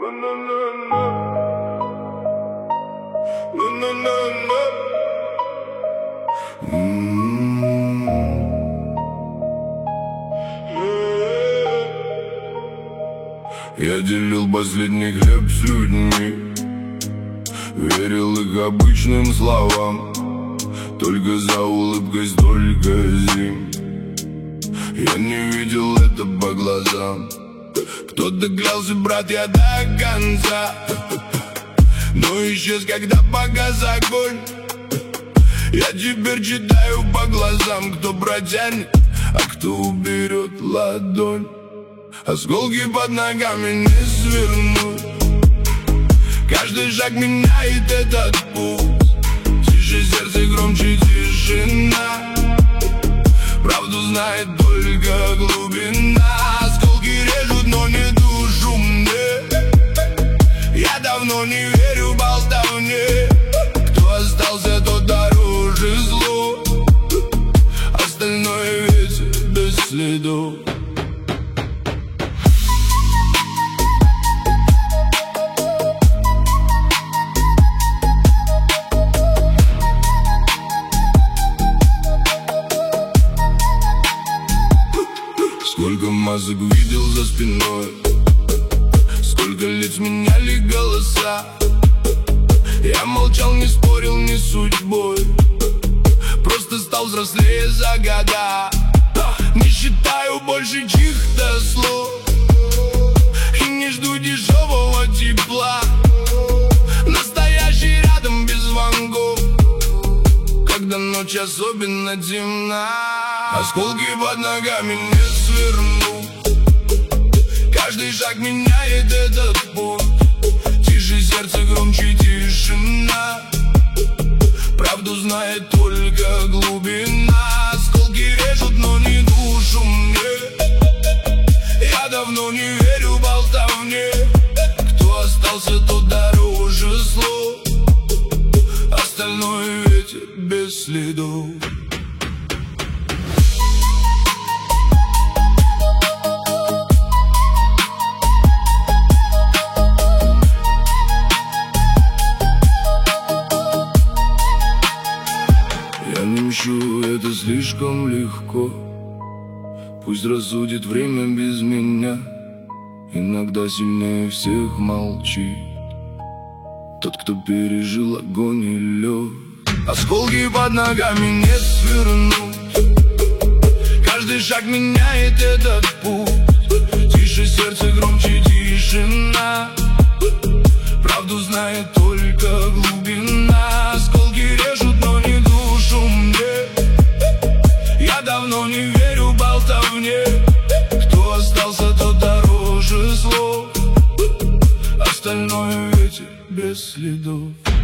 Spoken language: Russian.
Я делил последний хлеб с людьми, верил их обычным словам, только за улыбкой столько зим. Я не видел это по глазам. Кто-то клялся, брат, я до конца, но исчез, когда погас огонь. Я теперь читаю по глазам, кто протянет, а кто уберет ладонь. Осколки под ногами не свернуть, каждый шаг меняет этот путь. Тише сердце, громче тишина, правду знает только глубина. Осколки режут, но не душу мне. Я давно не верю болтовне. Кто остался, тот дороже зло. Остальное ветер без следов. Сколько масок видел за спиной, сколько лиц меняли голоса. Я молчал, не спорил ни с судьбой, просто стал взрослее за года. Не считаю больше чьих-то слов и не жду дешевого тепла. Настоящий рядом без звонков, когда ночь особенно темна. Осколки под ногами не сверну, каждый шаг меняет этот путь. Тише сердце, громче тишина, правду знает только глубина. Осколки режут, но не душу мне. Я давно не верю болтовне. Кто остался, тот дороже слов. Остальное ветер без следов. Я не мщу, это слишком легко. Пусть рассудит время без меня. Иногда сильнее всех молчит тот, кто пережил огонь и лед. Осколки под ногами не свернуть, каждый шаг меняет этот путь. Тише сердце, громче тишина, правду знает только глубина. Осколки режут, но не душу мне. Я давно не верю болтовне. Кто остался, тот дороже слов. Остальное ветер без следов.